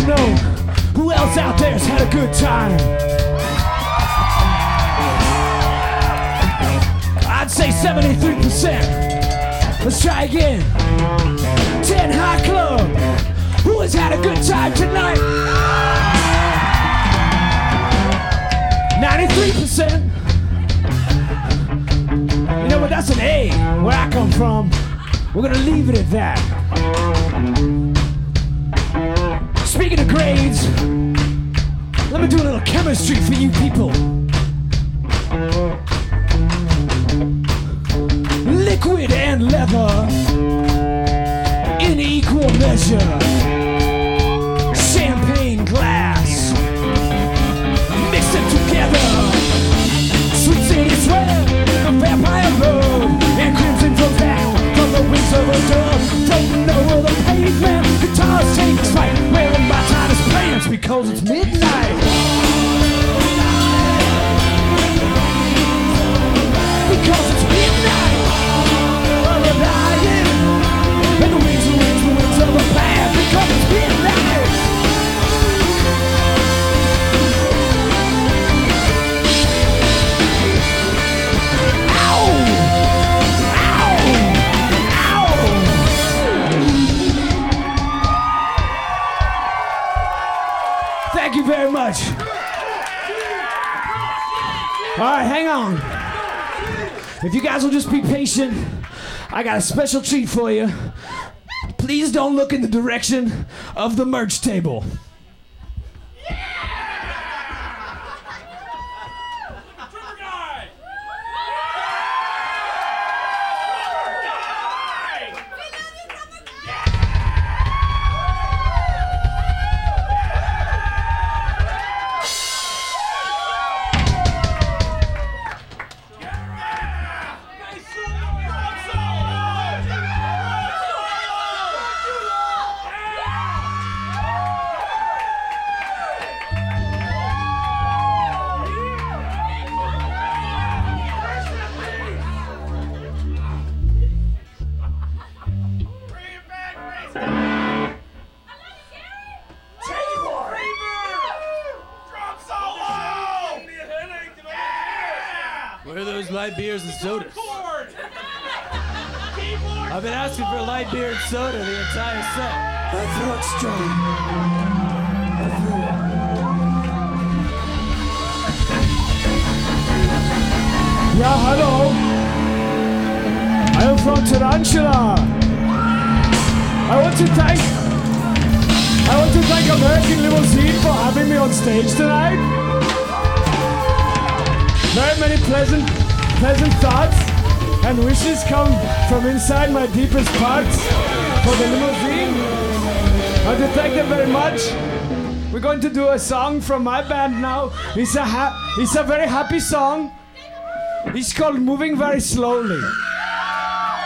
to know who else out there's had a good time. I'd say 73%. Let's try again. 10 High Club. Who has had a good time tonight? 93%. You know what? That's an A where I come from. We're gonna leave it at that. Speaking of grades, let me do a little chemistry for you people. Liquid and leather in equal measure. Champagne glass, mix it together. Sweet city sweat, the vampire road, and crimson from back from the wings of a dove. Floating over the pavement, guitars take flight, wearing my tightest pants because it's midnight. Because it's midnight. And the wings of a band because it's midnight. Ow! Ow! Ow! Thank you very much. All right, hang on. If you guys will just be patient, I got a special treat for you. Please don't look in the direction of the merch table. Where are those light beers and sodas? I've been asking for a light beer and soda the entire set. My throat's strong. Yeah, hello. I am from Tarantula. I want to thank American Limousine for having me on stage tonight. Very many pleasant thoughts and wishes come from inside my deepest parts for the limousine. I want to thank them very much. We're going to do a song from my band now. It's a very happy song. It's called Moving Very Slowly.